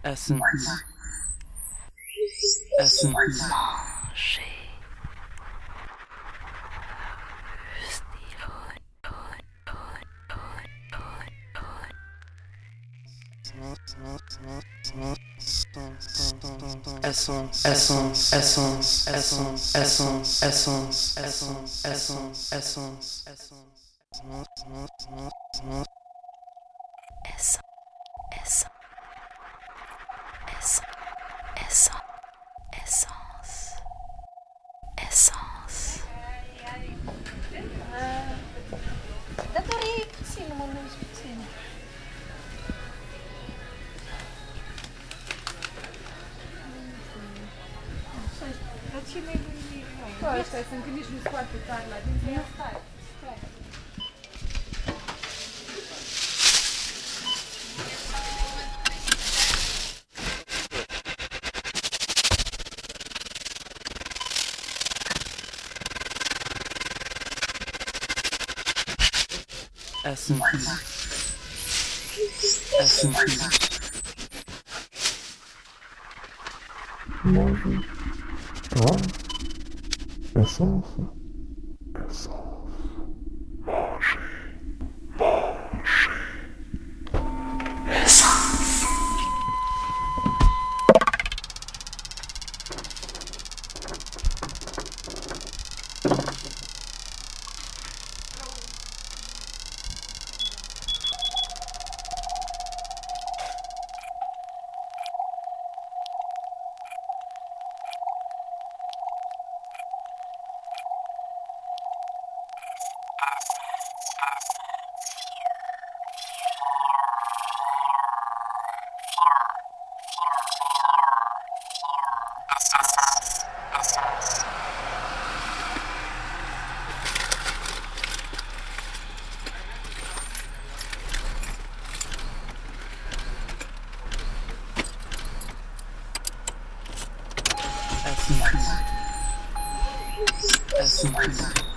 Essence. Essence. Manger. Essence, essence, essence, essence, essence, essence, essence, essence, essence, Essence. Datori, sino mo nung sino? Dar cine e lui? Ăștia sunt, că nici nu scoate tare la dintre ea. Stai. essence, essence. Manger. Ah. Essence. Essence. Manger. Essence.